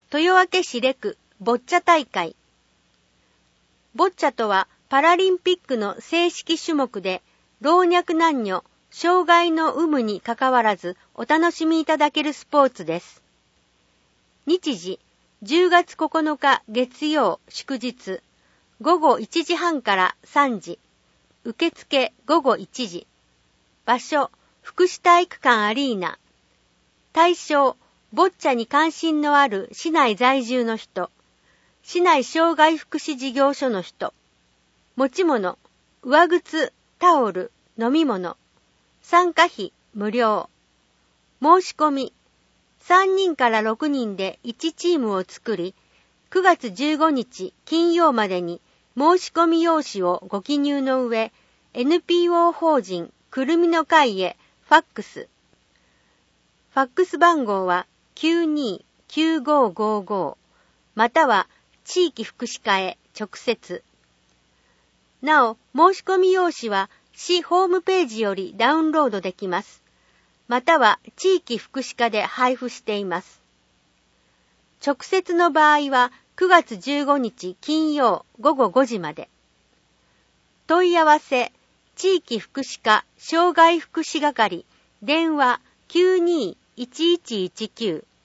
豊明市レクボッチャ大会。ボッチャとはパラリンピックの正式種目で、老若男女、障害の有無にかかわらずお楽しみいただけるスポーツです。日時、10月9日月曜祝日、午後1時半から3時、受付午後1時、場所、福祉体育館アリーナ、対象、ボッチャに関心のある市内在住の人、市内障害福祉事業所の人、持ち物、上靴、タオル、飲み物、参加費無料、申し込み、3人から6人で1チームを作り、9月15日金曜までに申し込み用紙をご記入の上、NPO 法人くるみの会へファックス。ファックス番号は929555または地域福祉課へ直接。なお、申し込み用紙は市ホームページよりダウンロードできます。または地域福祉課で配布しています。直接の場合は9月15日金曜午後5時まで。問い合わせ、地域福祉課障害福祉係、電話921119